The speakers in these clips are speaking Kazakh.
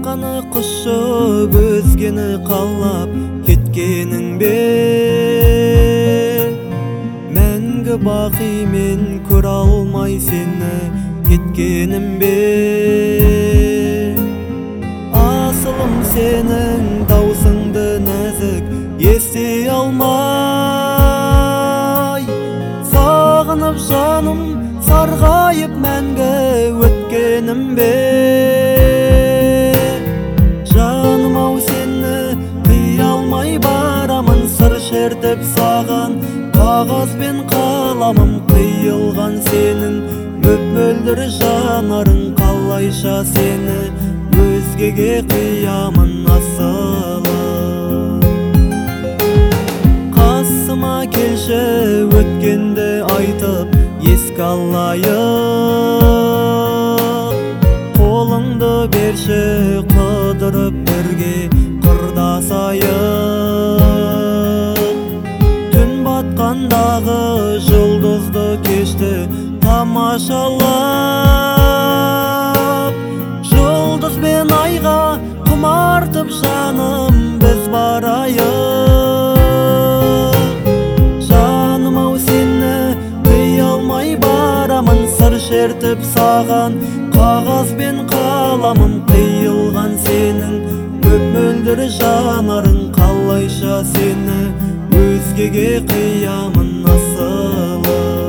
сағаны құшып өзгені қалап кеткенің бе? Мәңгі бақи мен көре алмай сені кеткенім бе? Асылым сенің даусыңды нәзік ести алмай, сағынып жаным сарғайып мәңгі өткенім бе? Жаным ау сені қия алмай барамын, сыр шертіп саған қағаз бен қаламым қиылған сенің мөп-мөлдір жанарың, қалайша сені өзгеге қиямын асылым. Қасыма келші өткенді айтып еске алайық, қолыңды берші қыдырып бірге қырдасайық. Түн батқандағы жұлдызды кешті тамашалап, жұлдыз бен айға құмартып жаным біз барайық. Жаным ау сені қия алмай барамын, сыр шертіп саған қағаз бен қаламым қиылған сенің мөп-мөлдір жанарың, қалайша сені өзгеге қиямын асылым.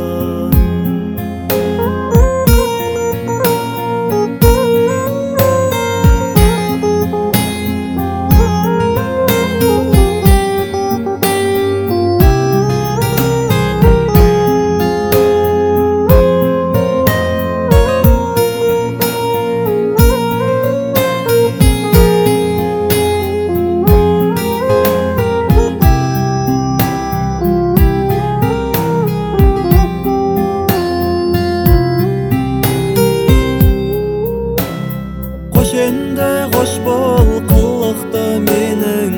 Енді қош бол қылықты менің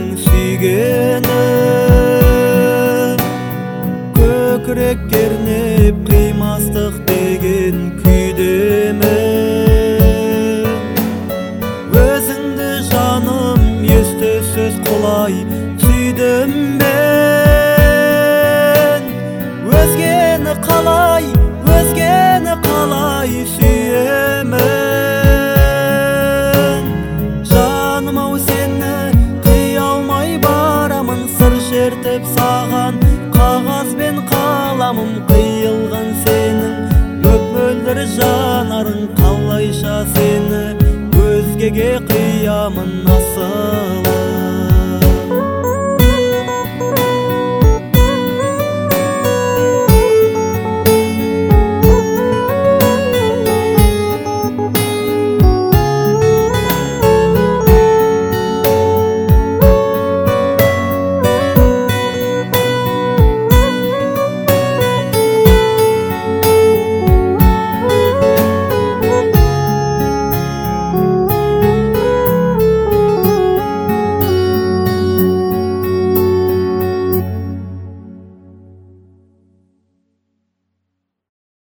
сүйгенім, көкірек кернеп қимастық деген күйдемін. Өзіңді жаным есте сөз құлай сүйдім мен, өзгені қалай сүйемін. Шертіп саған қағаз бен қаламым қиылған сенің мөп-мөлдір жанарың, қалайша сені өзгеге қиямын асылым.